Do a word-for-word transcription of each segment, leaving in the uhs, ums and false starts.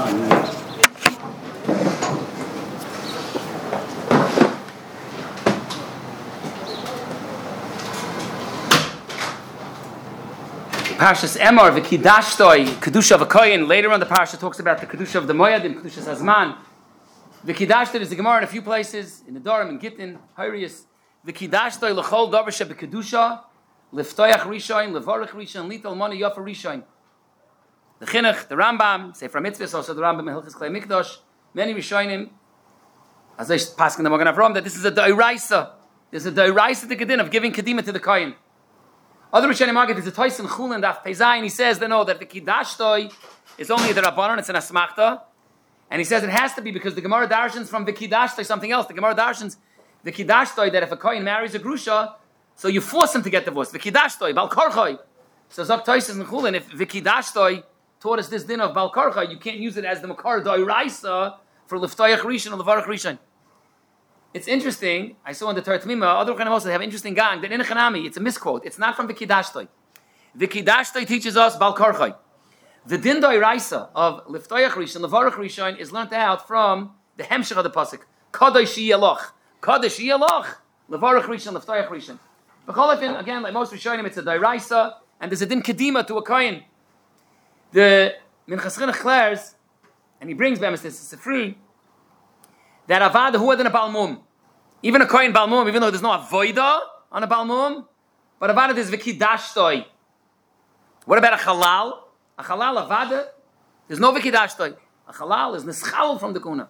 Parshas Emor, the Kiddashtoi, Kedusha of a Kohen. Later on, the Parsha talks about the Kedusha of the Moyadim, Kedusha Hazman. The Kiddashtoi is the Gemara in a few places, in the Dorim, in Gittin, Hirius. The Kiddashtoi, L'chol Dover Shebe Kedusha, Liftoyach Rishon, Levorach Rishon, Lital Mona Yofa Rishon. The Chinuch, the Rambam, Sefer Mitzvahs, also the Rambam in Hilchos Klei Mikdash, many Rishonim, as they pass in the Magen Avraham, that this is a Doiraisa. There's a Doiraisa to Kedin of giving Kedima to the Kohen. Other Rishonim argue there's a Toys in Chulin Daf Pezai, and he says they know that the Kiddashtoi is only the Rabbanon, it's an Asmachta, and he says it has to be because the Gemara darshans from the Kiddashtoi something else. The Gemara darshans the Kiddashtoi that if a Kohen marries a Grusha, so you force him to get divorced. The Kiddashtoi, Bal Korchoi. So Zok Toys in Chulin, if the Kiddashtoi taught us this din of Bal Korchoi, you can't use it as the Makar Doiraisa for Liftoyach Rishon or Levarach Rishon. It's interesting, I saw in the Torah Tamima, other Chanim also have interesting gang, that in a Chanami, it's a misquote, it's not from the Kiddashtoi. The Kiddashtoi teaches us Bal Korchoi. The Din Doiraisa of Liftoyach Rishon, Levarach Rishon is learnt out from the Hemshech of the Pasuk. Kadosh Yiyaloch. Kadosh Yiyaloch. Levarach Rishon, Liftoyach Rishon. B'cholefin, again, like most Rishonim, it's a Doiraisa, and there's a Din Kedima to a Kohen. The Minchas Chinuch declares, and he brings Bemis, this is a free, that Avada who had in a Balmum. Even a Kohen Balmum, even though there's no Avoida on a Balmum, but Avada is Vikidashtoi. What about a Halal? A Halal Avada, there's no Vikidashtoi. A Halal is Nischal from the Kuna.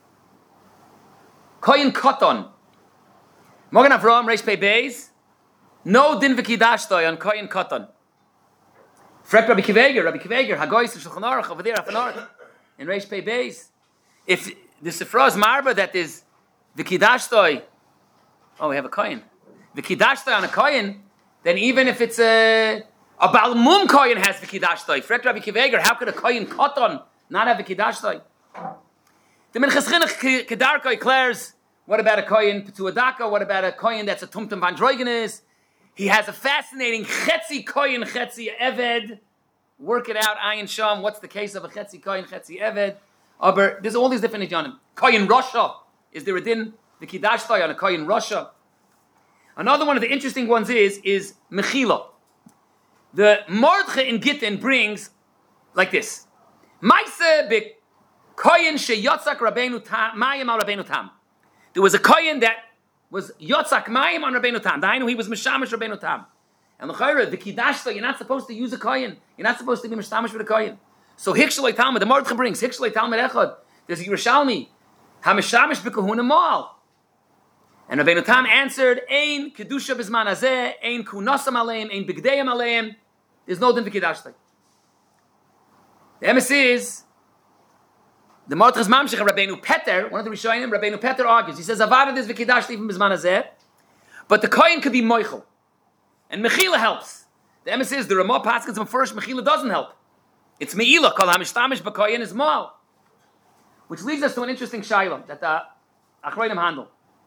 Kohen Koton. Morgan Avraham, Reish Pei Beis, no Din Vikidashtoi on Kohen Koton. Frek Rabbi Kiveger, Rabbi Kiveger, Hagoyis, Shulchan Aruch, over there, Afanor, in Reish Pei Beis. If the Sifra is marba that is the Kiddashtoi. Oh, we have a Kohen. The Kiddashtoi on a Kohen, then even if it's a a Balmum Kohen has the Kiddashtoi. Frek Rabbi Kiveger, how could a Kohen Koton not have the Kiddashtoi? The Minchas Chinuch Kedarko declares, what about a Kohen Petuadaka? What about a Kohen that's a Tumtum Van Droigenes? He has a fascinating Chetzi Kohen, Chetzi Eved. Work it out, Ayin Sham. What's the case of a Chetzi Kohen, Chetzi Eved? Aber there's all these different idionim. Kohen Rasha. Is there a din, the Kiddashtoi on a Kohen Rasha? Another one of the interesting ones is, is Mechila. The Mordche in Gittin brings like this. Maise be Kohen she Yotzak Rabbeinu Tam, Mayim al Rabbeinu Tam. There was a Kohen that was Yotzak Mayim on Rabbeinu Tam. I know he was Mishamish Rabbeinu Tam. And the Chayra, the Kiddashtoi, you're not supposed to use a Kohen. You're not supposed to be Mishamish with a Kohen. So Hikshalei Talmud, the Mordechai brings Hikshalei Talmud Echad. There's a Yerushalmi, Hamishamish b'Kahuna Mal. And Rabbeinu Tam answered, Ein kedusha b'zman hazeh, ein kunasam aleim, ein bigdeyam aleim. There's no din v'kiddashtoi. The emes is the Mordechai's mamshich Rabbeinu Peter, one of the Rishonim, Rabbeinu Peter argues. He says Avada is v'kiddashtoi even b'zman hazeh, but the Kohen could be moichel, and Mechila helps. The emes is the Ramah Paskins from first Mechila doesn't help. It's Me'ilah, called Hamishtamish B'Koyen is Mal. Which leads us to an interesting Shaila that the Achroinim handle.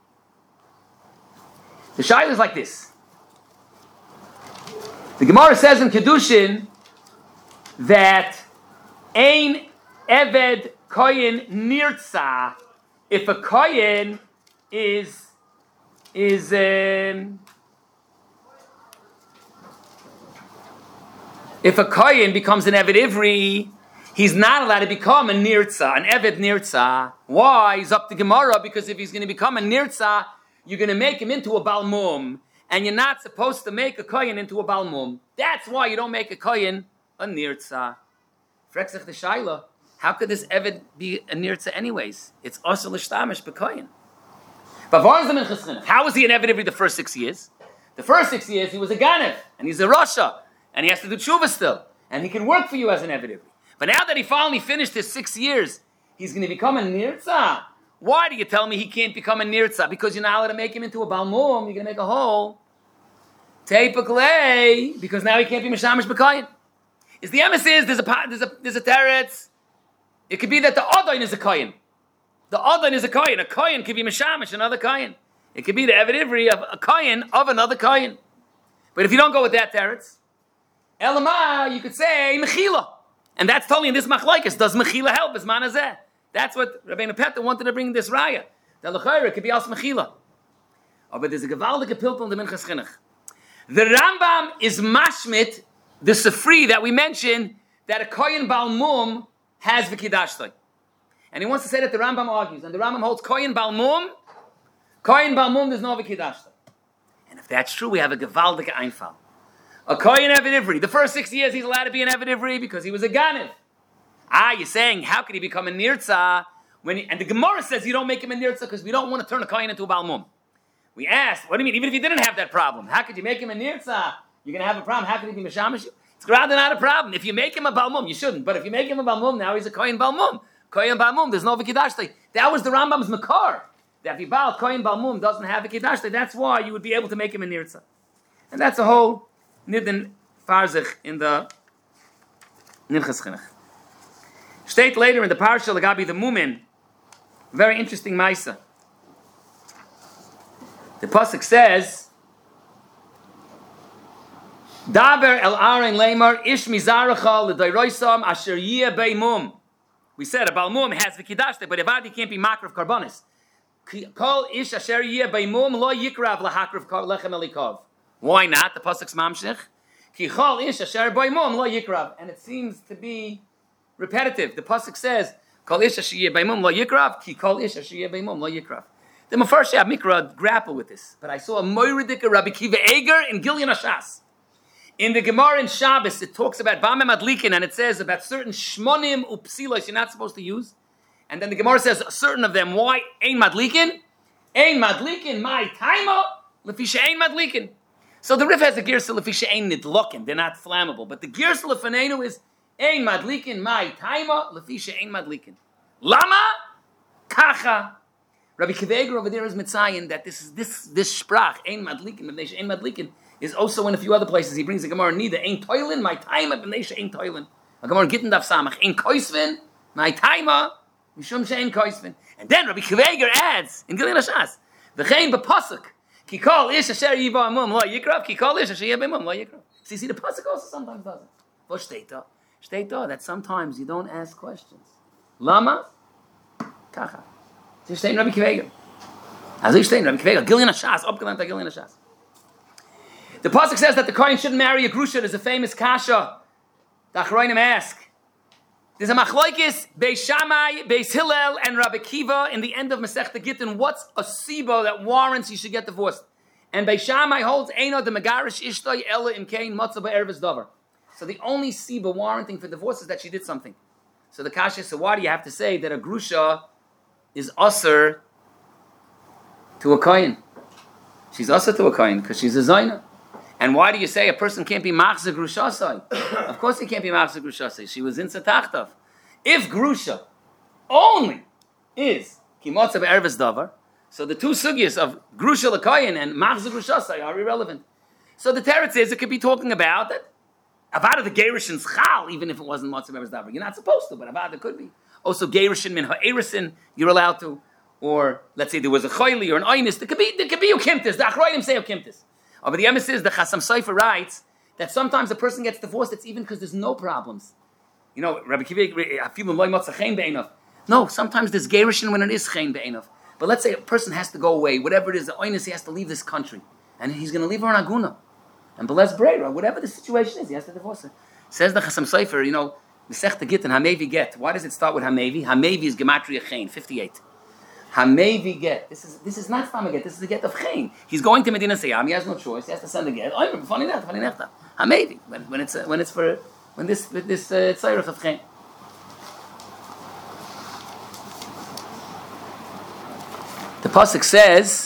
The Shaila is like this. The Gemara says in Kedushin that Ein Eved Koyen Nirtza. If a Koyen is, is, um, if a Kohen becomes an Eved Ivri, he's not allowed to become a Nirtza, an Eved Nirtza. Why? He's up to Gemara, because if he's going to become a Nirtza, you're going to make him into a Balmum, and you're not supposed to make a Kohen into a Balmum. That's why you don't make a Kohen a Nirtza. Frexach the Shaila, how could this Eved be a Nirtza anyways? It's also l'shtamish b'Kohen. How was he an Eved Ivri the first six years? The first six years he was a Ganev, and he's a Rasha. And he has to do tshuva still. And he can work for you as an Eved Ivri. But now that he finally finished his six years, he's going to become a Nirtza. Why do you tell me he can't become a Nirtza? Because you're not allowed to make him into a Balmum. You're going to make a hole. Teipakle. Because now he can't be Mishamish B'Koyen. Is the emes is, there's a, there's a, there's a teretz. It could be that the Adain is a Kohen. The Adain is a Kohen. A Kohen could be Mishamish, another Kohen. It could be the Eved Ivri of a Kohen of another Kohen. But if you don't go with that teretz, Elamah, you could say Mechila. And that's totally in this machlokes. Does mechila help? Is manazeh? That's what Rabbeinu Peter wanted to bring this raya. The lechayra could be als mechila. Oh, but there's a gewaldige pilpul in the Minchas Chinuch. The Rambam is mashmit, the Sefri that we mentioned, that a Kohen Balmum has v'kidashtoi. And he wants to say that the Rambam argues, and the Rambam holds Kohen Balmum, Kohen Balmum, there's no v'kidashtoi. And if that's true, we have a gewaldige Einfall. A Kohen Eved Ivri. The first six years he's allowed to be an Eved Ivri because he was a Ganev. Ah, you're saying, how could he become a Nirtza? When he, and the Gemara says you don't make him a Nirtza because we don't want to turn a Kohen into a Balmum. We asked, what do you mean? Even if you didn't have that problem, how could you make him a Nirtza? You're going to have a problem. How could he be Meshamash? It's rather not a problem. If you make him a Balmum, you shouldn't. But if you make him a Balmum, now he's a Kohen Balmum. Kohen Balmum, there's no V'kidashtoi. That was the Rambam's Makar. That if you Baal Kohen Balmum doesn't have V'kidashtoi, that's why you would be able to make him a Nirtza. And that's a whole Nidden Farzich in the Minchas Chinuch. State later in the Parsha Lagabi the Mumin, very interesting Maisa. The pasuk says, "Daber el Aaron Lamar ish mizaracha l'dayroisam asher yeh beimum." We said a balmum has v'kidashte, but evadi can't be makar of karbonis. Kol ish asher yeh beimum lo yikrav lahakrav lechem elikav. Why not? The pasuk's mamshich. Ki chol ish asher beimum lo yikrav, and it seems to be repetitive. The pasuk says, "Kol ish asher yeh beimum lo yikrav." Ki kol ish asher yeh beimum lo yikrav. The Mefarshei Mikra grapple with this, but I saw a Moiridika Rabbi Kiva Eger in Gilyon Hashas. In the Gemara in Shabbos, it talks about Bameh Madlikin, and it says about certain Shmonim Upsilos you're not supposed to use. And then the Gemara says certain of them, why? Ein Madlikin? Ein Madlikin, my taima, Lefisha Ein Madlikin. So the Rif has a Girsa Lefisha Ein Nidlokin, they're not flammable. But the Girsa Lefanenu is Ein Madlikin, my taima, Lefisha Ein Madlikin. Lama? Kacha. Rabbi Kiva Eger over there is mitzayin that this is this this sprach ein madlikin ein madlikin is also in a few other places. He brings the Gemara neither ein toilin my taima b'neisha ein toilin. A Gemara gittin daf samach ein koisvin my taima mishum she'ein koisvin. And then Rabbi Kiva Eger adds in Gilyon Hashas v'chein b'pasuk ki kol ish asher yiba amum lo yikrav ki kol ish asher yiba amum lo yikrav. So you see the pasuk also sometimes doesn't. What state da? State da that sometimes you don't ask questions. Lama kacha. Sie stehen Rabbi Kiva Eger. Also ich stehen Rabbi Kiva Eger. Gilyon Hashas, abgelernt der Gilyon Hashas. The pasuk says that the Kohen shouldn't marry a grusha. There's a famous kasha. The Achronim ask. There's a machlokes Beis Shammai, Beis Hillel, and Rabbi Kiva in the end of Masechta Gittin. What's a sibo that warrants you should get divorced? And Beis Shammai holds Eino de Megarish Ishtoi Ella im Kain Matzah Ba'ervis Davar. So the only sibo warranting for divorce is that she did something. So the kasha is, so why do you have to say that a grusha is usher to a kohen? She's usher to a kohen because she's a zayna. And why do you say a person can't be machzeh grushasai? Of course he can't be machzeh grushasai. She was in satachtav. If grusha only is kimotza be'erves davar, so the two sugyas of grusha l'kohen and machzeh grushasai are irrelevant. So the teretz is it could be talking about that about the gerushin's chal, even if it wasn't motza be'erves davar. You're not supposed to, but about it could be. Also, gerushin min ha'erisin, you're allowed to. Or, let's say there was a choyli or an oynis, there could be, there could be ukimtis. The achroinim say ukimtis. Oh, but the emes is, the Chasam Sofer writes, that sometimes a person gets divorced, it's even because there's no problems. You know, Rabbi Kiva, afilu loy motzah chen be'enov. No, sometimes there's gerushin when it is chen be'enov. But let's say a person has to go away, whatever it is, the oynis, he has to leave this country. And he's going to leave her in Aguna. And Beles Breira, whatever the situation is, he has to divorce her. Says the Chasam Sofer, you know, Masechta Gittin, Hamevi get. Why does it start with Hamevi? Hamevi is Gematria Chen, fifty-eight. Hamevi get. This is this is not Stam get. This is the get of Chen. He's going to Medina Sayyam. He has no choice. He has to send a get. Oh, funny that, funny that. Hamevi. When, when it's uh, when it's for when this with this tzayiruf uh, of Chen. The pasuk says.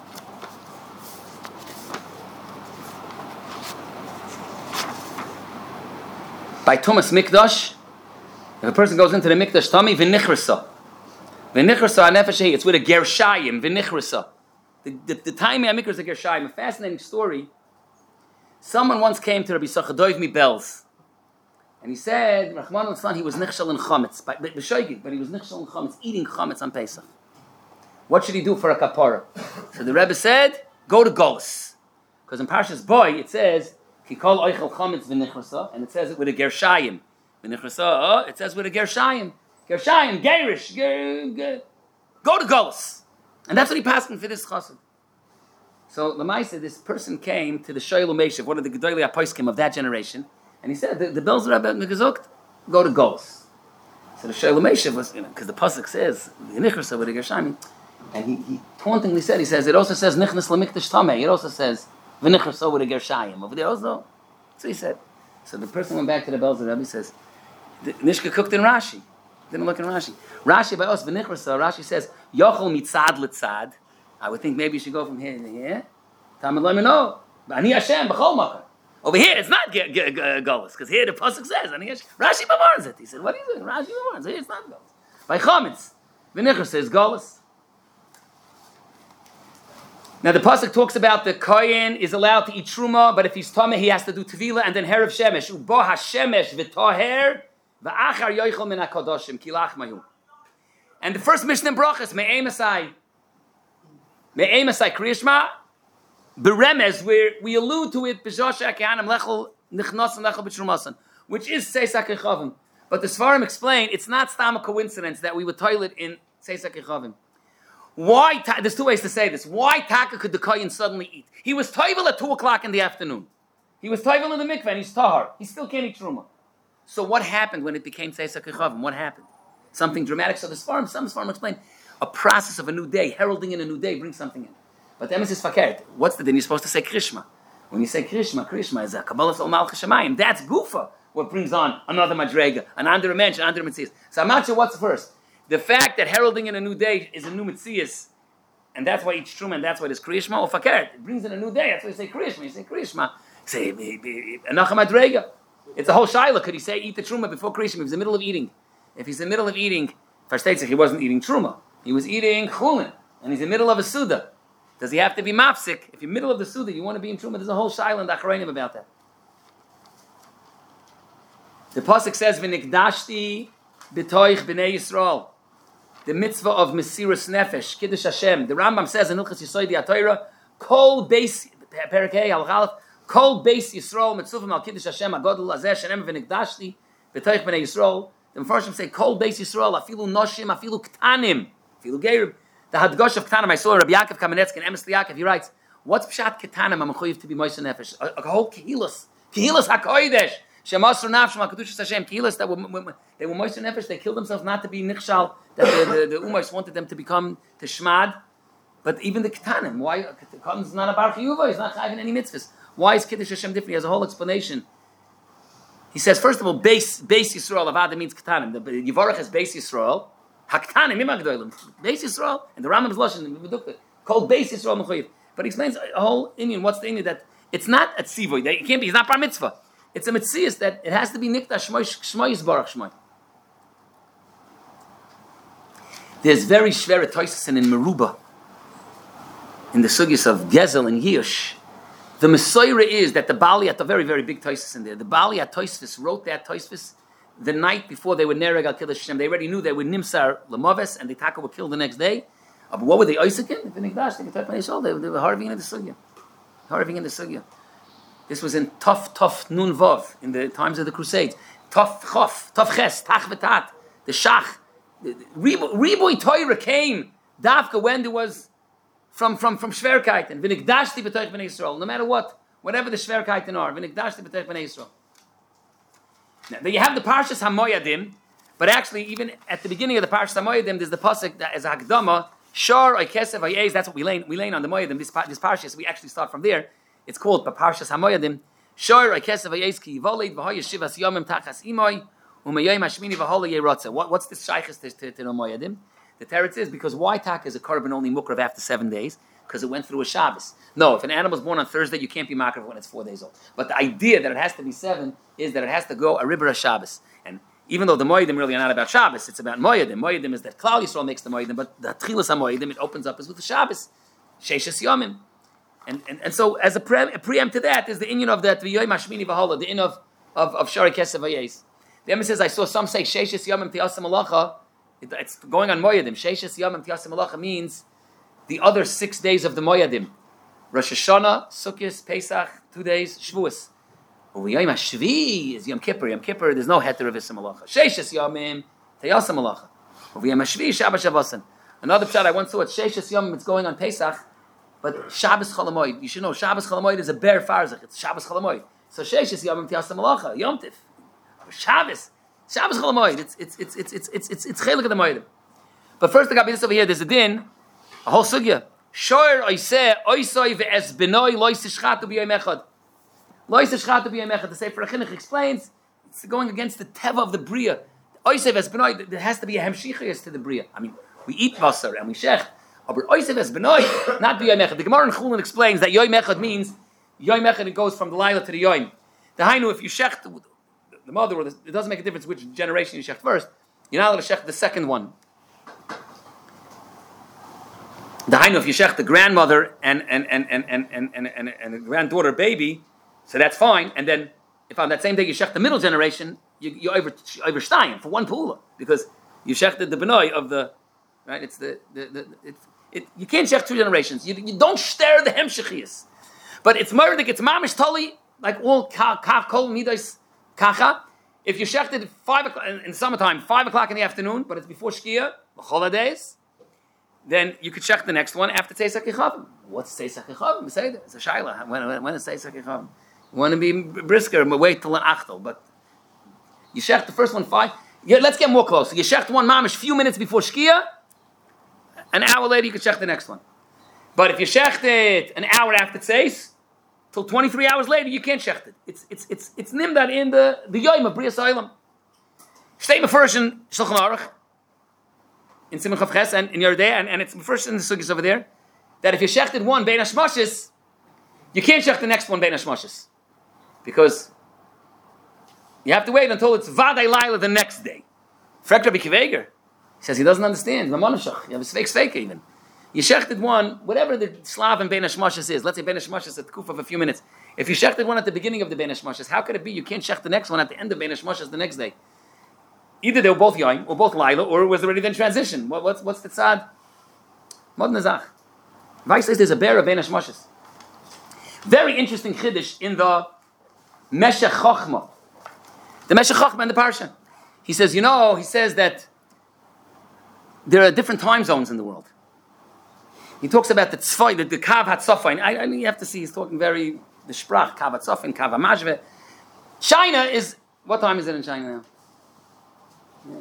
By Tumas Mikdash, if a person goes into the Mikdash Tami, v'nichrasa. V'nichrasa anefesh, it's with a gershayim, v'nichrasa. The, the, the time of Mikdash is a gershayim. A fascinating story. Someone once came to Rabbi Sachadoiv Mibel's, and he said, Rahman al-San, he was nichshal in chametz, but, but he was nichshal in chametz, eating chametz on Pesach. What should he do for a kapara? So the Rebbe said, go to Golus. Because in Parshas Boy, it says, Kikol oichel chametz v'nichrasa, and it says it with a gershayim. V'nichrasa, it says with a Gershayim. Gershayim, Gerish, ger, ger. Go to Golus. And that's what he passed for this chassid. So, Lamaisa, this person came to the Shoyel Umeshev, one of the Gedolei HaPoskim of that generation, and he said, the, the bells are about Megazukt, go to Golus. So the Shoyel Umeshev was, you know, because the Pasuk says, V'nichrasa with a Gershayim, and he, he tauntingly said, he says, it also says, Nichnas Lamikdash Tameh, it also says, V'nichrasa with a Gershayim. Over there also. So he said. So the person went back to the bells of the Rebbe, says, Nishka cooked in Rashi. Didn't look in Rashi. Rashi by us, V'nichrasa, Rashi says, Yochel mitzad l'tzad. I would think maybe you should go from here to here. Talmud let me know. Ani Hashem, b'chol makar. Over here, it's not g- g- g- Golus, because here the Pasuk says, Ani Hashem. Rashi b'marns it. He said, what are you doing? Rashi b'marns it. Here it's not Golus. By Chametz, V'nichrasa says Golus. Now the Pasuk talks about the Kohen is allowed to eat Truma, but if he's Tameh, he has to do Tevilah and then Herav Shemesh. Ubo ha-Shemesh v'toher v'achar yoichel min ha-kadoshim kilach mayu. And the first Mishnah in Brachas, Me'ei Masai. Me'ei Masai Kriyashma, Beremez, where we allude to it, B'Joshua Kehanim Lechel Nichnosan Lechel B'Trumasan, which is Seisak Echavim. But the Svarim explain, it's not stam a coincidence that we would toilet in Seisak Echavim. Why, ta- there's two ways to say this. Why Taka could the Kohen suddenly eat? He was toivel at two o'clock in the afternoon. He was toivel in the mikveh and he's tahar. He still can't eat Truma. So what happened when it became Seisak Echavim? What happened? Something dramatic. So the Svarim, some Svarim explain, a process of a new day, heralding in a new day, brings something in. But the emes is fakert. What's the din? You're supposed to say Krishma. When you say Krishma, Krishma is a Kabbalah Sol Malchus Shemayim. That's Gufa, what brings on another Madrega, an under mensch, an under Metzias. So I'm not sure what's first. The fact that heralding in a new day is a new Metzias, and that's why each Truma, and that's why it's Krishma, or fakert. It brings in a new day, that's why you say Krishma. You say Krishma. Say, Anacha Madrega. It's a whole shaila. Could he say eat the Truma before Krishma? If he's in the middle of eating. If he's in the middle of eating, Versteht sich, he wasn't eating Truma. He was eating Chulin, and he's in the middle of a Suda. Does he have to be mafsik? If you're in the middle of the Suda, you want to be in Truma, there's a whole shaila in the Acharayim about that. The Pasuk says, V'nikdashti b'toich b'nei Yisrael. The mitzvah of Mesiras Nefesh, Kiddush Hashem. The Rambam says in Hilchas Yesod HaTorah, Kol Beis, Perakei, Al-Chalaf, Kol Beis Yisrael, Mitzvah Al Kiddush Hashem, Agodol Azeh, Shenem V'nikdashti b'toich b'nei Yisrael. The Mepharshim say, Kol Beis Yisrael, Afilu Noshim, Afilu Ktanim, Afilu Geirib. The Hadgosh of Ktanim, I saw Rabbi Yaakov Kamenetsky and Emes Yaakov, he writes, what's Pshat Ktanim, I'm to be Moshe Nefesh? A, a whole Kehilas, Kehilas HaKodesh, Shemasru Nafshim HaKadosh Hashem, Kehilas that were, they were Moshe Nefesh, they killed themselves not to be Nichshal, that the, the, the Umaysh wanted them to become Teshmad, but even the Ktanim, why, Ktanim is not a Bar Chiyuva, he's not having any mitzvahs. Why is Kiddush Hashem different? He has a whole explanation. He says, first of all, base, base Yisrael, Avada means Ktanim. The Yivarach is base Yisrael, Haktanim, Imagdoilim, base Yisrael, and the Rambam is Lashon, called base Yisrael Mechoyev. But he explains a whole Indian, what's the Indian, that it's not a tzivoy, it can't be, it's not bar mitzvah. It's a mitzvah that it has to be nikta shmoy shmoy barach shmoy. There's very shver toisasin in Meruba, in the sugyas of Gezel and Yush. The Messiah is that the Bali at the very, very big toisasin in there. The Bali at Toisvis wrote that toisvis the night before they were Nereg al Kiddush Hashem. They already knew they were Nimsar Lamoves and the Taka were killed the next day. Uh, but what were they? Oisakin? They were harving in the sugya. Harving in the sugya. This was in Tough, Tough Nun Vav, in the times of the Crusades. Tough Chof, Tough Ches, Tach V'tat, the Shach. Riboy Torah came, Dafka, when there was from from from Shverkaiten, V'nikdashti b'toich b'nei Yisrael, no matter what, whatever the Shverkaiten are, V'nikdashti b'toich b'nei Yisrael. Now, then you have the Parshas HaMoyadim, but actually, even at the beginning of the Parshas HaMoyadim, there's the pasuk that as a Hakdama, Shor Oikesev Hayez, that's what we lay, we lay on the Moyadim, this, this Parshas, we actually start from there. It's called Parshas HaMoyadim. Shor Oikesev Hayez ki yivolid v'hoy yeshivas yomim tachas imoy u'meyoyim hashmini v'hola yerotzeh. What, what's this shaychus to, to, to the Moyadim? The teretz is because why tak is a korban only mukrav after seven days? Because it went through a Shabbos. No, if an animal is born on Thursday, you can't be makrav when it's four days old. But the idea that it has to be seven is that it has to go a ribra Shabbos. And even though the Moedim really are not about Shabbos, it's about Moedim. Moedim is that Klal Yisrael makes the Moedim, but the Tchilas HaMoedim, it opens up is with the Shabbos. Sheishes Yomim. And, and and so as a, pre- a preempt to that is the inyan of that V'yoy Mashmini V'hola, the in of, of, of Shari Kesev Hayez. The Emma says, I saw some say Sheishes Yomim Tiyasim Malacha. It, it's going on Moedim. Sheishes Yomim Tiyasim Malacha means the other six days of the Moedim. Rosh Hashanah, Sukkot, Pesach, two days, Shavuos. Uviyayim Hashvi is Yom Kippur. Yom Kippur, there's no heter of Issa Malacha. Sheishes Yomim, Teyasa Malacha. Uviyayim Hashvi, Shabbos Shavasan. Another pshat I once saw at Sheishes Yomim, it's going on Pesach, but Shabbos Cholamoid. You should know, Shabbos Cholamoid is a bare farzach. It's Shabbos Cholamoid. So Sheishes Yomim, Teyasa Malacha, Yom Tif. Shabbos. Shabbos Cholamoid. It's, it's, it's, it's, it's, it's, it's, it's Chelik of the Moedim. But first, I got this over here. There's a din, a whole sugya. Shoyer oiseh oisoi ve'es benoi lois shchatu b'yom echad. Lois shchatu b'yom echad. The Sefer HaChinuch explains it's going against the teva of the bria. Oiseh ve'es benoi. There has to be a hemshichayus to the bria. I mean, we eat basar and we shech. But oiseh ve'es benoi, not b'yom echad. The Gemara in Chulin explains that yom echad means yom echad. It goes from the laila to the yom. The hainu, if you shech the, the mother, or the, it doesn't make a difference which generation you shech first. You're not allowed to shech the second one. The hainu, if you shech the grandmother and and and and and and and, and, and a granddaughter baby, so that's fine. And then if on that same day you shech the middle generation, you you over over stein for one pula because you shech the, the benoi of the right. It's the the, the it, it you can't shech two generations. You, you don't stare the hemshechias, but it's murdik. It's mamish tali like all ka ka kol midas kacha. If you shech it five o'clock in, in summertime, five o'clock in the afternoon, but it's before shkia, the holidays. Then you could check the next one after Tzeisak Yechavim. What's Tzeisak Yechavim? Say that. It's a shayla. When, when, when is Tzeisak Yechavim? You want to be brisker, wait till an achtel. But you shecht the first one five. Yeah, let's get more close. You shecht one mamish few minutes before Shkia. An hour later, you could shecht the next one. But if you shecht it an hour after Tzeis, till twenty-three hours later, you can't shecht it. It's it's it's it's nimdad in the the Yom of Bria Soilam. Statement first in Shulchan Aruch. In Simon Chav Ches and in Yerdei, and, and it's first in the sugis over there, that if you shechted one Bein HaShmoshes, you can't shech the next one Bein HaShmoshes. Because you have to wait until it's Vadai Laila the next day. Frek Rabbi Kiveger, he says he doesn't understand. You have a sveik sveik even. You shechted one, whatever the Slav and Bein HaShmoshes is, let's say Bein HaShmoshes at the kuf of a few minutes. If you shechted one at the beginning of the Bein HaShmoshes, how could it be you can't shech the next one at the end of Bein HaShmoshes the next day? Either they were both Yom, or both Laila, or it was already then transition. What, what's, what's the tzad? Mod Nazach. Vice says there's a bear of Bein HaShmoshes. Very interesting chiddush in the Meshech Chochma. The Meshech Chochma in the Parsha. He says, you know, he says that there are different time zones in the world. He talks about the tzvay, the, the Kav HaTzofain. I, I mean, you have to see, he's talking very, the Sprach, Kav HaTzofain, Kav HaMashve. China is, what time is it in China now? Yeah.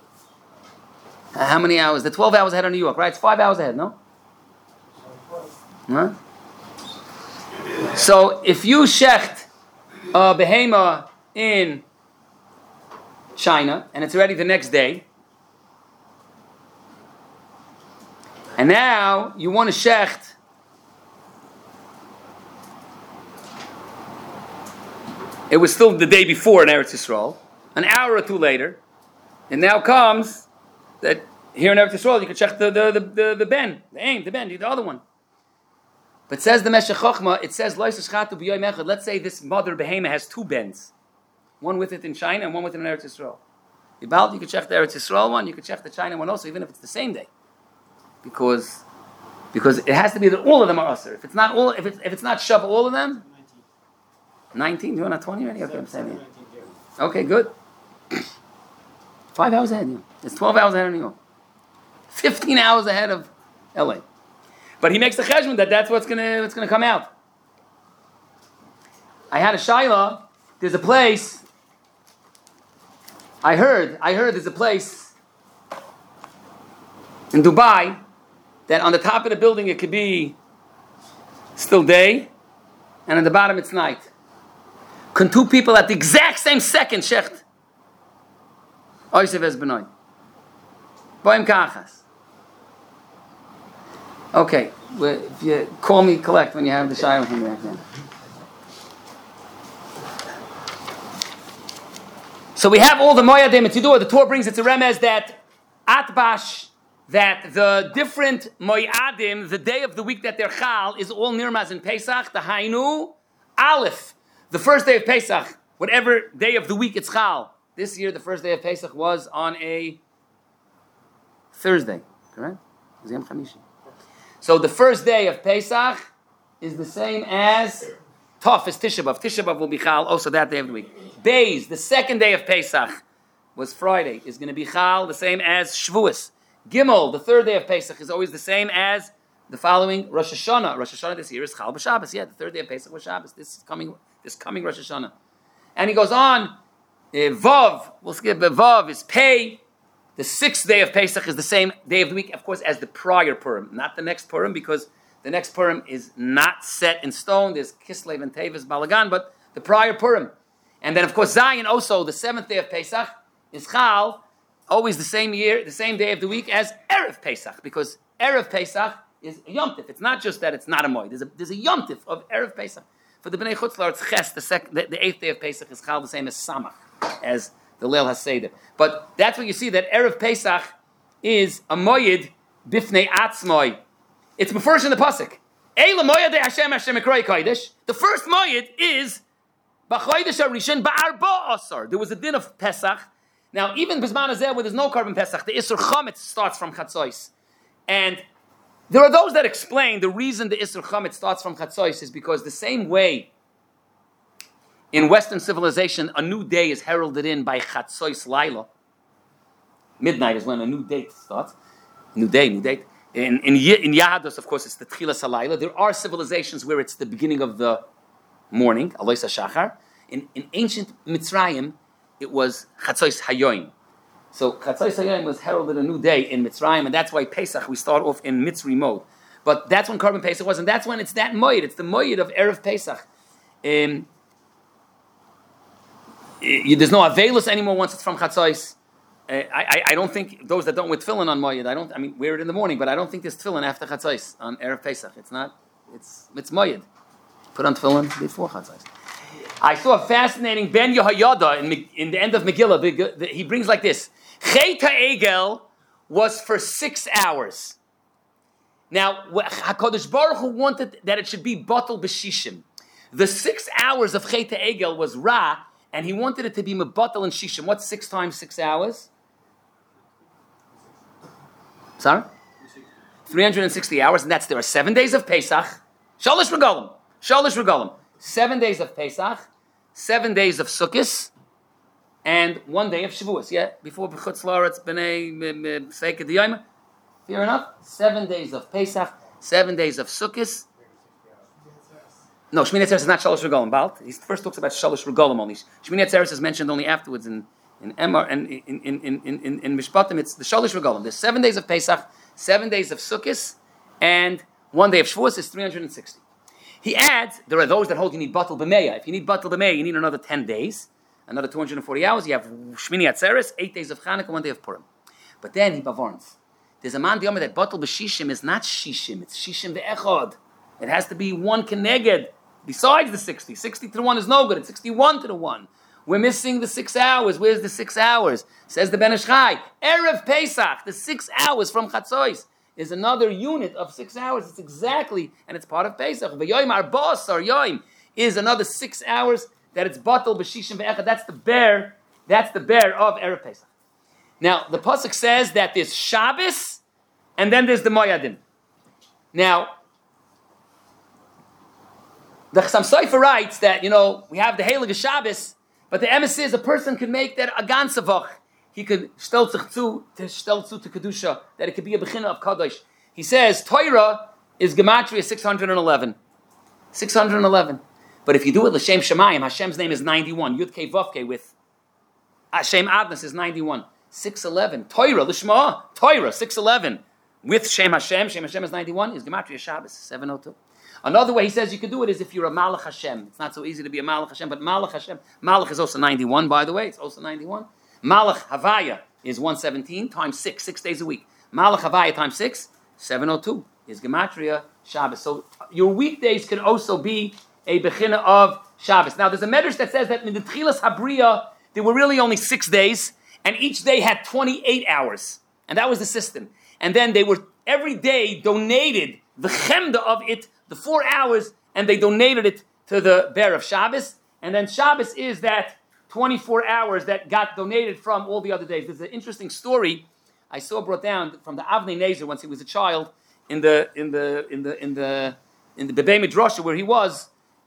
Uh, how many hours? They're twelve hours ahead of New York, right? It's five hours ahead, no? Huh? So if you shecht a behema in China and it's ready the next day, and now you want to shecht it was still the day before in Eretz Yisrael, an hour or two later. And now comes that here in Eretz Yisrael you can check the the the the, the ben, the aim, the ben, the other one. But says the Meshech Chochma, it says Lois Shchatu b'yom echad. Let's say this mother behema has two bens, one with it in China and one with it in Eretz Yisrael. You can check the Eretz Yisrael one, you can check the China one also, even if it's the same day, because because it has to be that all of them are usher. If it's not all, if it's if it's not shav all of them, nineteen. You're not twenty already. Okay, I'm saying. Okay, good. Five hours ahead, you know. It's twelve hours ahead of New York. Fifteen hours ahead of L A. But he makes the cheshbon that that's what's gonna what's gonna come out. I had a shayla. There's a place. I heard. I heard there's a place in Dubai that on the top of the building it could be still day, and on the bottom it's night. Can two people at the exact same second shecht? Oisev es benoy. Boim kachas. Okay, well, if you call me collect when you have the shayla from back then. So we have all the moyadim etzidur. The Torah brings it to remez that atbash, that the different moyadim, the day of the week that they're chal, is all nirmaz in Pesach. The hainu aleph, the first day of Pesach, whatever day of the week it's chal. This year, the first day of Pesach was on a Thursday, correct? It was Yom Chamishi. So the first day of Pesach is the same as Tov is Tisha B'Av. Tisha B'Av will be Chal also that day of the week. Beis, the second day of Pesach, was Friday, is going to be Chal, the same as Shavuos. Gimel, the third day of Pesach, is always the same as the following Rosh Hashanah. Rosh Hashanah this year is Chal B'Shabbos. Yeah, the third day of Pesach was Shabbos. This is coming, this coming Rosh Hashanah. And he goes on, uh, Vav, we'll skip, but Vav is Pei. The sixth day of Pesach is the same day of the week, of course, as the prior Purim, not the next Purim, because the next Purim is not set in stone. There's Kislev and Tevis, Balagan, but the prior Purim. And then, of course, Zion, also the seventh day of Pesach, is Chal, always the same year, the same day of the week as Erev Pesach, because Erev Pesach is a Yom Tif. It's not just that it's not a Moed. There's a, there's a Yom Tif of Erev Pesach. For the Bnei Chutzlar, it's Ches, the, sec, the, the eighth day of Pesach is Chal, the same as Samach, as the Leil HaSeder. But that's what you see, that Erev Pesach is a Moed Bifnei Atzmoi. It's Mefurish in the Pasuk. Eila Moed de Hashem Hashem Ekroi Kodesh. The first Moed is B'Chodesh HaRishon Ba'arba Asar. There was a din of Pesach. Now, even Bizman Hazeh, where there's no carbon Pesach, the Isur Chametz starts from Chatzos. And there are those that explain the reason the Isur Chametz starts from Chatzos is because the same way in Western civilization, a new day is heralded in by Chatzos Laila. Midnight is when a new date starts. New day, new date. In, in, in Yahadus, of course, it's the Tchilas HaLaila. There are civilizations where it's the beginning of the morning, Alois HaShachar. In, in ancient Mitzrayim, it was Chatzos Hayoim. So Chatzos Hayoim was heralded a new day in Mitzrayim, and that's why Pesach, we start off in Mitzri mode. But that's when Korban Pesach was, and that's when it's that Moed. It's the Moed of Erev Pesach. Um, you, there's no Avelus anymore once it's from Chatzos. Uh, I, I, I don't think, those that don't wear tefillin on Moed, I don't, I mean, wear it in the morning, but I don't think there's tefillin after Chatzos on Erev Pesach. It's not, it's, it's Moed. Put on tefillin before Chatzos. I saw a fascinating Ben Yehoyada in, in the end of Megillah. He brings like this. Chet HaEgel was for six hours. Now, HaKadosh Baruch Hu wanted that it should be Batal B'Shishim. The six hours of Chet HaEgel was Ra, and he wanted it to be Mebatal and Shishim. What's six times six hours? Sorry? three hundred sixty hours, and that's there are seven days of Pesach. Shalosh Regalim. Shalosh Regalim. Seven days of Pesach, seven days of Sukkot, and one day of Shavuos. Yeah, before B'chutz La'aretz B'nei Seika D'Yoma. Fair enough. Seven days of Pesach, seven days of Sukkot. No, Shmini Atzeres is not Shalosh Regalim. Balt. He first talks about Shalosh Regalim only. Shmini Atzeres is mentioned only afterwards in in Emor and in in in in in, in Mishpatim. It's the Shalosh Regalim. There's seven days of Pesach, seven days of Sukkot, and one day of Shavuos is three hundred sixty. He adds, there are those that hold you need Batal B'meya. If you need Batal B'meya, you need another ten days, another two hundred forty hours. You have Shmini Atzeres, eight days of Chanukah, one day of Purim. But then he bavarns. There's a man that Batal B'Shishim is not Shishim, it's Shishim Ve'echad. It has to be one Keneged, besides the sixty. sixty to the one is no good, it's sixty-one to the one. We're missing the six hours. Where's the six hours? Says the Ben Ish Chai, Erev Pesach, the six hours from Chatzos, is another unit of six hours. It's exactly, and it's part of Pesach. V'yoyim arbos or yoyim is another six hours that it's batal b'shishim ve'echad. That's the bear. That's the bear of Erev Pesach. Now the pasuk says that there's Shabbos, and then there's the Moyadim. Now the Chassam Sofer writes that you know we have the Heilige Shabbos, but the emes is a person can make that a ganze Woche. He could stel sich zu, to stel zu to Kedusha, that it could be a Bechina of Kadosh. He says, Torah is Gematria six hundred eleven. six hundred eleven. But if you do it L'Shem Shemayim, Hashem's name is ninety-one. Yud Kei Vav Kei with Hashem Adnas is ninety-one. six eleven. Torah, L'Shma, Torah, six eleven. With Shem Hashem, Shem Hashem is ninety-one, is Gematria Shabbos, seven oh two. Another way he says you could do it is if you're a Malach Hashem. It's not so easy to be a Malach Hashem, but Malach Hashem, Malach is also ninety-one, by the way, it's also ninety-one. Malach Havaya is one seventeen times six, six days a week. Malach Havaya times six, seven oh two is Gematria Shabbos. So your weekdays can also be a Bechina of Shabbos. Now there's a medrash that says that in the Tchilas Habriya there were really only six days, and each day had twenty-eight hours, and that was the system. And then they were every day donated the chemda of it, the four hours, and they donated it to the bear of Shabbos. And then Shabbos is that twenty-four hours that got donated from all the other days. There's an interesting story I saw brought down from the Avnei Nezer once he was a child in the in the in the in the in the Bebei Midrash where he was.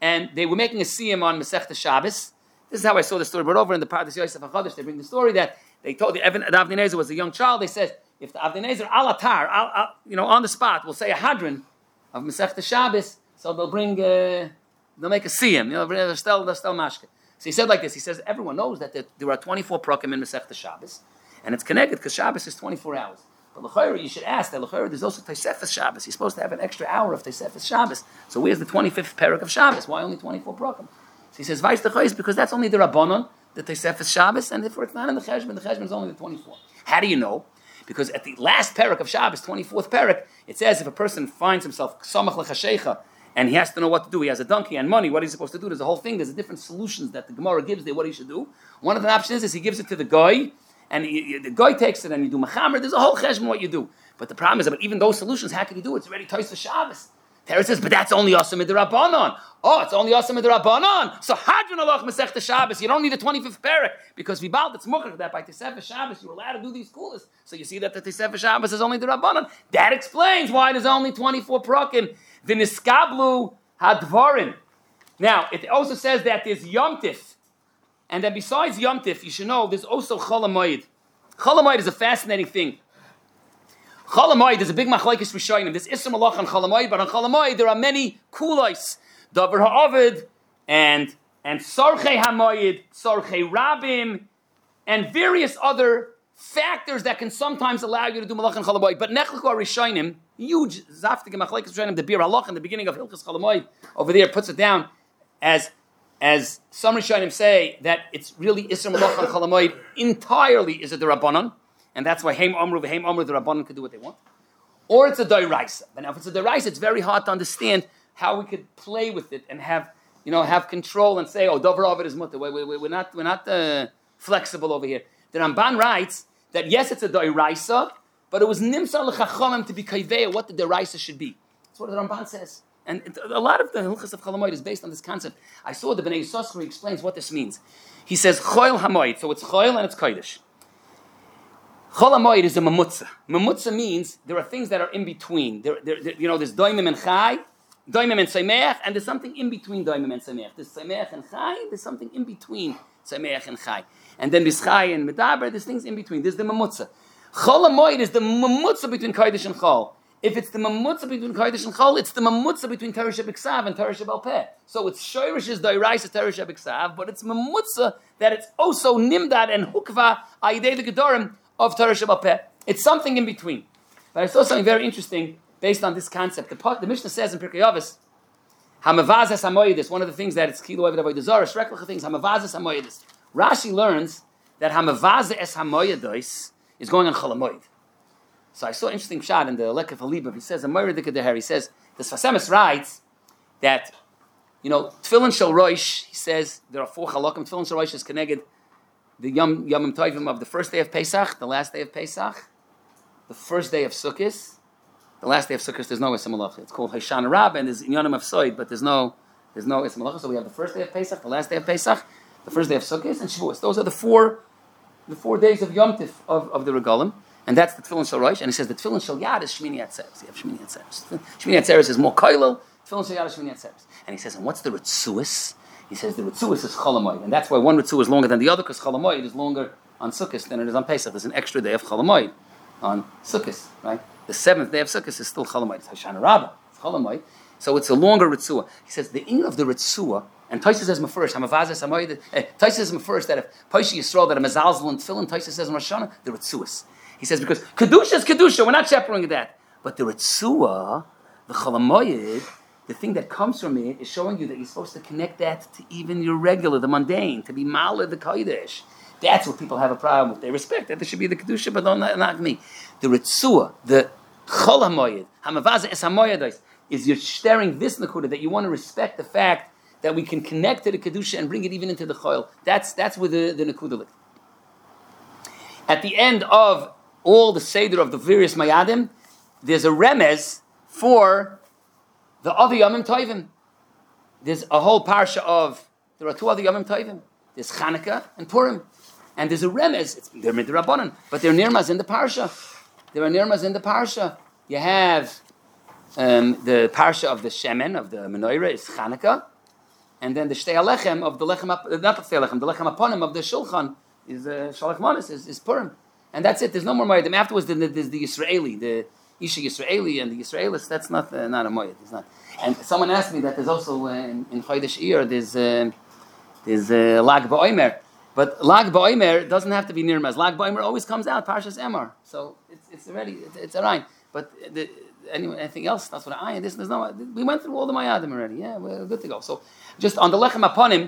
and they were making a siyum on Masechta Shabbos. This is how I saw the story brought over in the Pardes Yosef HaChadosh. They bring the story that they told the Evan Avnei Nezer was a young child. They said, if the Avnei Nezer al atar, al, al, you know, on the spot, will say a hadron of Masechta Shabbos, so they'll bring, uh, they'll make a siyum, you know, they'll still, they'll still mashke. So he said like this, he says, everyone knows that there, there are twenty-four prakim in Masechta Shabbos, and it's connected because Shabbos is twenty-four hours. But l'chayra, you should ask that l'chayra, there's also Tosefes Shabbos. You're supposed to have an extra hour of Tosefes Shabbos. So where's the twenty-fifth parak of Shabbos? Why only twenty-four prakim? So he says, Vais d'chayis, because that's only the Rabbanon, the Tosefes Shabbos, and therefore it's not in the Cheshbon. The Cheshbon is only the twenty-four. How do you know? Because at the last parak of Shabbos, twenty-fourth parak, it says if a person finds himself samach l'chashecha, and he has to know what to do, he has a donkey and money, what he's supposed to do, there's a whole thing, there's a different solutions that the Gemara gives there, what he should do. One of the options is he gives it to the guy, and he, the guy takes it and you do machamer, there's a whole cheshbon what you do. But the problem is that even those solutions, how can you do it? It's already toys for Shabbos. Terry says, but that's only awesome in the Rabbanon. Oh, it's only awesome in the Rabbanon. So hadron alach Masechta Shabbos, you don't need the twenty-fifth parak, because Vibal, it's mukhar that by Tosefes Shabbos you're allowed to do these coolest. So you see that the Tosefes Shabbos is only the Rabbanon. That explains why there's only twenty-four prakim. The niskablu hadvarim. Now, it also says that there's Yom Tif. And that besides Yom Tif, you should know there's also Chol HaMoed. Chol HaMoed is a fascinating thing. Chol HaMoed, there's a big machlokes rishonim. There's Isser Malach on Chol HaMoed, but on Chol HaMoed there are many kulos. Davar HaOvid, and and Sarchei HaMoed, Sarchei Rabim, and various other factors that can sometimes allow you to do Malach on Chol HaMoed. But Nechleku HaRishonim, huge zaftige machlokes rishonim, the Bir Halach in the beginning of Hilchos Chol HaMoed, over there puts it down as as some Rishonim say that it's really Isser Malach on Chol HaMoed entirely is it the Rabbanon. And that's why Heim Omru, Heim Omru, the Rabbanon could do what they want. Or it's a Doiraisa. But now if it's a Doiraisa, it's very hard to understand how we could play with it and have, you know, have control and say, oh, Dover Ovid is mutter. We, we, we're not, we're not uh, flexible over here. The Ramban writes that yes, it's a Doiraisa, but it was Nimsar L'Chachamim to be Kaiveya what the Doiraisa should be. That's what the Ramban says. And it, a lot of the Hilchos of Chol HaMoed is based on this concept. I saw the Bnei Yissaschar explains what this means. He says, Choil HaMoed, so it's Choil and it's Kodesh. Chol HaMoed is a mamutza. Mamutza means there are things that are in between. There, there, there, you know, there's doimim and chai, doimim and semeach, and there's something in between doimim and semeach. There's semeach and chai, there's something in between semeach and chai. And then there's chai and medaber, there's things in between. There's the mamutza. Chol HaMoed is the mamutza between kodesh and chol. If it's the mamutza between kodesh and chol, it's the mamutza between Torah Shebiksav and Torah Shebal Peh. So it's shoyrish is doiraisa Torah Shebiksav, but it's mamutza that it's also nimdad and hukva ayidei the gedorim of Torah Shebal Peh. It's something in between. But I saw something very interesting based on this concept. The, the Mishnah says in Pirkei Avos, Hamavazes Hamoyedis, one of the things that it's Kilo Eved Avodah Zarah, Shreklecha things, Hamavazes Hamoyedis. Rashi learns that Hamavazes Hamoyedis is going on Chol HaMoed. So I saw an interesting shot in the Lekef HaLibah. He says, Amor Dikadeher, he says, the Sfas Emes writes that, you know, Tefillin Shel Rosh, he says, there are four halakim. Tefillin Shel Rosh is connected the Yom Yomim Tovim of the first day of Pesach, the last day of Pesach, the first day of Sukkot, the last day of Sukkot. There's no Isser Malacha. It's called Hoshana Rabbah, and there's Yonim of Soid, but there's no there's no Isser Malacha. So we have the first day of Pesach, the last day of Pesach, the first day of Sukkot, and Shavuos. Those are the four the four days of Yom Tif of, of the Regalim, and that's the Tefillin Shel Rosh. And he says the Tefillin Shel Yad is Shmini Atzeres. You have Shmini Atzeres. Shmini Atzeres is more koilel. Tefillin Shel Yad is Shmini Atzeres. And he says, and what's the Ritzuas? He says the Ritzuas is Chol HaMoed, and that's why one Ritzuah is longer than the other, because Chol HaMoed is longer on Sukkot than it is on Pesach. There's an extra day of Chol HaMoed on Sukkot, right? The seventh day of Sukkot is still Chol HaMoed. It's Hoshana Rabbah. It's Chol HaMoed. So it's a longer Ritzuah. He says the end of the Ritzuah, and Taisa says first, Hamavazes Hamoyed. Eh, Taisa says first that if Paisha Yisrael that a Mezalzel and Tefillin, Taisa says in Rosh Hashanah, the Ritzuas. He says because Kedusha is Kedusha, we're not chaperoning that. But the Ritzuah, the Chol HaMoed, the thing that comes from it is showing you that you're supposed to connect that to even your regular, the mundane, to be Mala, the Kodesh. That's what people have a problem with. They respect that there should be the Kedusha, but don't knock me. The Ritzuah, the Chol HaMoed, Hamavazes Es HaMoyedis, is you're sharing this Nakuda, that you want to respect the fact that we can connect to the Kedusha and bring it even into the Choil. That's that's where the, the Nakuda lives. At the end of all the Seder of the various Mayadim, there's a remez for the other Yomim Tovim. There's a whole parsha of, there are two other Yomim Tovim. There's Chanukah and Purim. And there's a remez, it's, they're midrabanan, but they're nirmas in the parsha. There are nirmas in the parsha. You have um, the parsha of the Shemen, of the Menorah, is Chanukah. and then the shtei alechem of the lechem, not the shtei alechem, the lechem aponim of the shulchan is uh, shalach manis, is, is Purim. And that's it, there's no more moedim. Afterwards, there's the Yisraeli, the Isha Yisraeli and the Yisraelis, that's not uh, not a moed. It's not. And someone asked me that there's also uh, in, in Chodesh Iyar, there's, uh, there's uh, Lag Ba'omer. But Lag Ba'omer doesn't have to be Nirmaz. Lag Ba'omer always comes out, Parshas Emor. So it's, it's already, it's, it's a rhyme. But the, anyway, anything else, that's what I, this, there's no, we went through all the Mayadim already. Yeah, we're good to go. So just on the Lechem Aponim,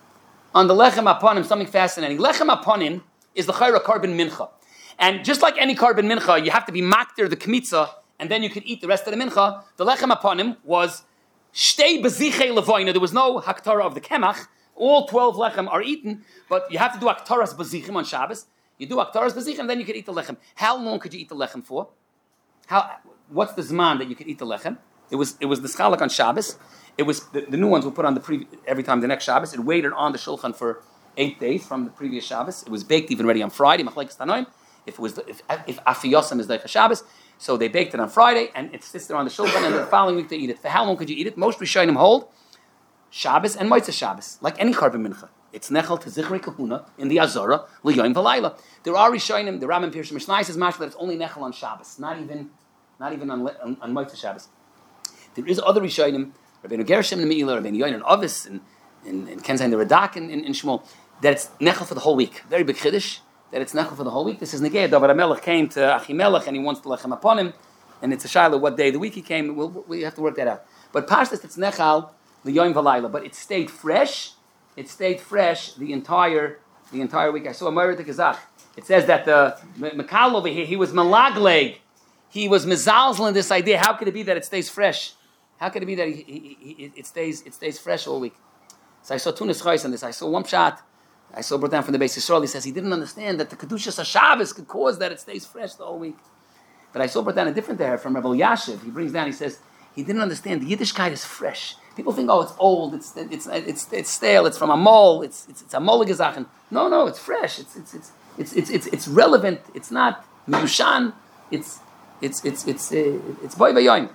on the Lechem Aponim, something fascinating. Lechem Aponim is the Chayra Karban Mincha. And just like any Karban Mincha, you have to be makter the Kmitza, and then you could eat the rest of the Mincha. The Lechem Aponim was Shtei Bezichei Levoina. There was no Haktara of the Kemach. All twelve Lechem are eaten, but you have to do Aktaras Bezichim on Shabbos. You do Aktaras Bezichim, and then you can eat the Lechem. How long could you eat the Lechem for? How? What's the Zman that you could eat the Lechem? It was it was the Schalak on Shabbos. It was the, the new ones were put on the pre, every time the next Shabbos. It waited on the Shulchan for eight days from the previous Shabbos. It was baked even ready on Friday. Machlekes Tanoim. If it was the, if if Afiyosam is like a Shabbos, so they baked it on Friday and it sits there on the Shulchan, and the following week they eat it. For how long could you eat it? Most Rishonim hold Shabbos and Motzei Shabbos, like any Karban Mincha. It's nechal to Zichrei Kahuna in the Azara L'Yoyim V'Layla. There are Rishonim. The Rambam Pirush Mishnah says mashma that it's only nechal on Shabbos, not even not even on on, on Motzei Shabbos. There is other Rishonim, Rabbeinu Gershom and Meila, Rabbeinu Yoin and Ovis, and and, and Kenzain the Radak in, in, in Shmuel, that it's nechal for the whole week. Very big chiddush. That it's nechal for the whole week. This is Negei. David HaMelech came to Achimelech and he wants to lechem upon him, and it's a shaila what day of the week he came. We'll, we have to work that out. But Pashtas, it's nechal l'yoyim v'layla, but it stayed fresh. It stayed fresh the entire the entire week. I saw a Moira de Kazach. It says that the Mekal over here, he was malagleg. He was mezalzel in this idea. How could it be that it stays fresh? How could it be that he, he, he, it stays it stays fresh all week? So I saw Tunis Chayes on this. I saw one shot. I saw brought down from the base Yisrael. He says he didn't understand that the Kedushas HaShabbos could cause that it stays fresh the whole week. But I saw brought down a different there from Rebbe Yashiv. He brings down, he says, he didn't understand the Yiddishkeit is fresh. People think, oh, it's old, it's it's it's it's stale, it's from a mole, it's it's it's a mole gezachen. No, no, it's fresh. It's it's it's it's it's it's, it's relevant. It's not miyushan. It's it's it's it's uh, it's boy vayoyim.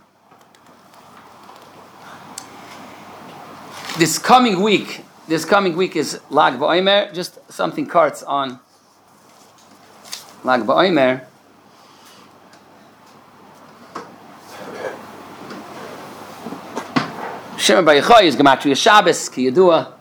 This coming week. This coming week is Lag Ba'omer. Just something carts on Lag Ba'omer. Shimon Bar Yochai is Gematria Shabbos, Ki Yadua.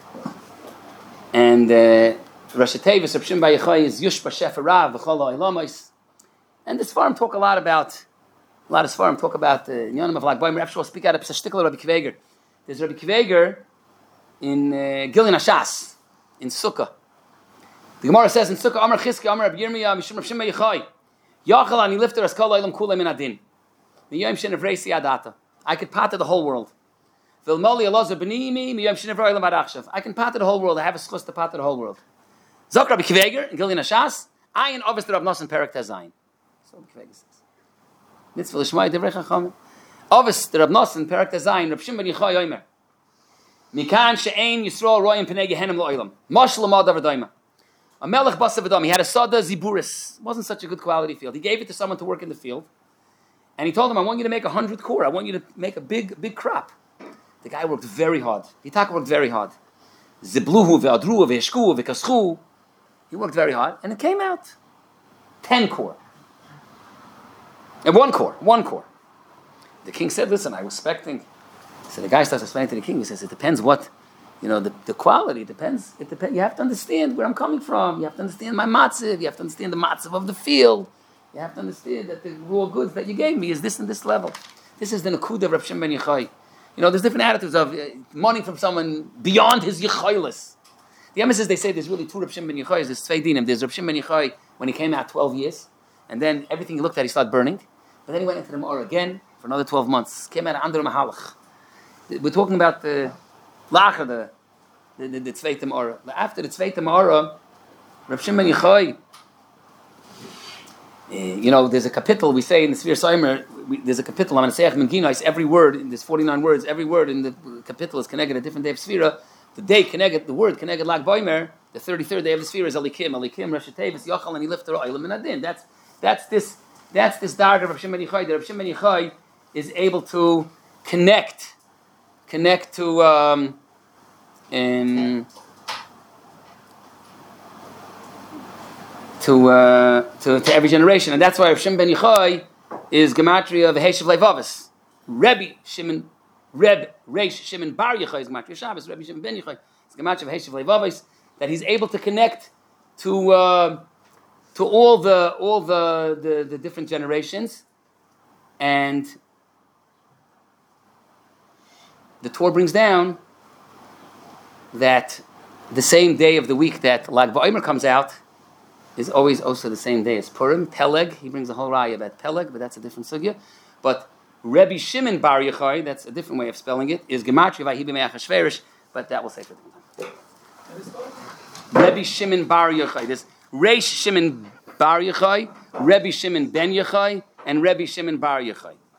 And uh, Rosh Tevis of Shimon Bar Yochai is Yushba Shefer Rav, V'chol Ha'ilamos. And this farm talk a lot about, a lot of farm talk about the uh, Yonim of Lag Ba'omer. After all, speak out of Psashtikal Rabbi Kveger. There's Rabbi Kveger in uh, Gilin Hashas, in Sukkah. The Gemara says in Sukkah, Amar Chizki, Amar Rabbi Yirmiyah, Mishum Rav Shimon Yochai, Yachal ani lifter as kol oilam kula min adin. Miyom shen evrei siyadata. I could pater the whole world. V'lmoli aloza b'nimi, miyom shen evrei oilam adachshav. I can pater the whole world. I have a schus to pater the whole world. Zok Rabbi Kveger in Gilin Hashas, Ayin Ovis the Rav Nosson Perek Tezayin. So Rabbi Kveger says. Mitzvah l'shmai devrei chachamim. Ovis the Rav Nosson Perek Tezayin, Rav Shimon Yochai Oimer. Mikan she'ein Yisrael royim penei gehenim lo'olam. Mosh l'mad avadayma. A melech basav adam. He had a sada ziburis. It wasn't such a good quality field. He gave it to someone to work in the field, and he told him, "I want you to make a hundred core. I want you to make a big, big crop." The guy worked very hard. Yitzhak worked very hard. Zibluhu ve'adruhu ve'eshkuhu ve'kaschu. He worked very hard, and it came out ten core. And one core, one core. The king said, "Listen, I was expecting." So the guy starts explaining to the king. He says, "It depends what, you know, the, the quality depends. It depends. You have to understand where I'm coming from. You have to understand my matziv. You have to understand the matziv of the field. You have to understand that the raw goods that you gave me is this and this level. This is the nakuda of Rav Shimon ben Yochai. You know, there's different attitudes of uh, money from someone beyond his yichaylis. The emissaries, they say there's really two Rav Shimon ben Yochai. There's zwei dinim. There's Rav Shimon ben Yochai when he came out twelve years, and then everything he looked at, he started burning. But then he went into the Ma'or again for another twelve months. Came out under Mahalach. We're talking about the lacher, the the the, the Tzveite Ma'ora. After the Tzveite Ma'ora, Rav Shimon ben Yochai, uh, you know, there's a kapitel we say in the Sfir Soimer. There's a kapitel. I'm going to say Menginos. Every word in there's forty-nine words. Every word in the kapitel is connected a different day of Sfira. The day connected, the word connected Lag Ba'omer. The thirty-third day of the Sfira is Alikim. Alikim Rosh Tevis Yochal and he lifted Oilam min Adin. That's that's this that's this dark of Rav Shimon ben Yochai. That Rav Shimon ben Yochai is able to connect. Connect to um, in to, uh, to to every generation, and that's why Rav Shimon ben Yochai is gematria of Heshav Levavis. Rebbe Shimon, Reb Reish Shimon Bar Yochai is gematria Shabbos. Rebbe Shimon ben Yochai is gematria of Heshav Levavis. That he's able to connect to uh, to all the all the, the the different generations, and the Torah brings down that the same day of the week that Lag BaOmer comes out is always also the same day as Purim. Peleg, he brings a whole raya about Peleg, but that's a different sugya. But Rebbe Shimon Bar Yochai, that's a different way of spelling it, is Gematria Vahibi Me'achashverish, but that will say for the time. Rebbe Shimon Bar Yochai. There's Reish Shimon Bar Yochai, Rebbe Shimon Ben Yochai, and Rebbe Shimon Bar Yochai.